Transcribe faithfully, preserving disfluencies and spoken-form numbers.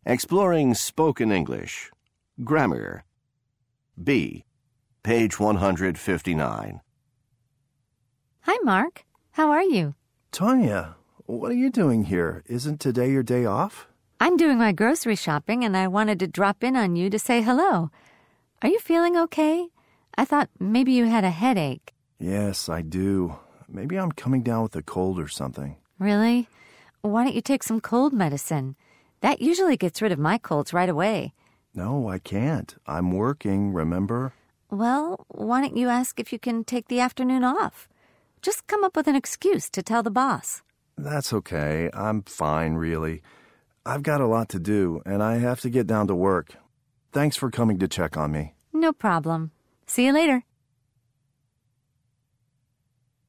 Exploring Spoken English. Grammar. B. Page one hundred fifty-nine. Hi, Mark. How are you? Tanya, what are you doing here? Isn't today your day off? I'm doing my grocery shopping, and I wanted to drop in on you to say hello. Are you feeling okay? I thought maybe you had a headache. Yes, I do. Maybe I'm coming down with a cold or something. Really? Why don't you take some cold medicine? That usually gets rid of my colds right away. No, I can't. I'm working, remember? Well, why don't you ask if you can take the afternoon off? Just come up with an excuse to tell the boss. That's okay. I'm fine, really. I've got a lot to do, and I have to get down to work. Thanks for coming to check on me. No problem. See you later.